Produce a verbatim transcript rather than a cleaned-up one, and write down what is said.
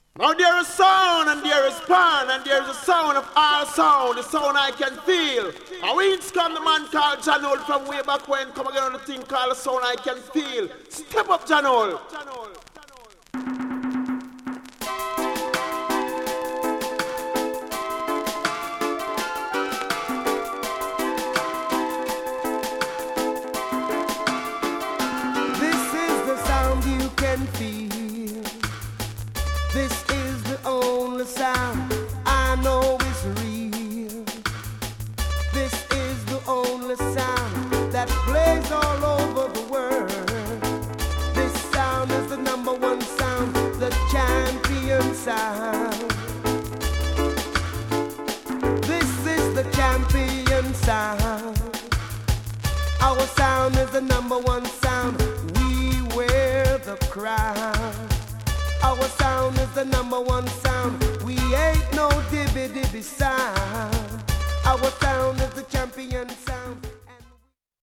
Now there is sound and there is pan and there is a sound of our sound, the sound I can feel. And we come the man called Janol from way back when, come again on the thing called the sound I can feel. Step up, Janol. This is the sound you can feel. This is the only sound I know is real. This is the only sound that plays all over the world. This sound is the number one sound, the champion sound. This is the champion sound. Our sound is the number one sound. We wear the crown. Our sound is the number one sound. We ain't no dibby dibby sound. Our sound is the champion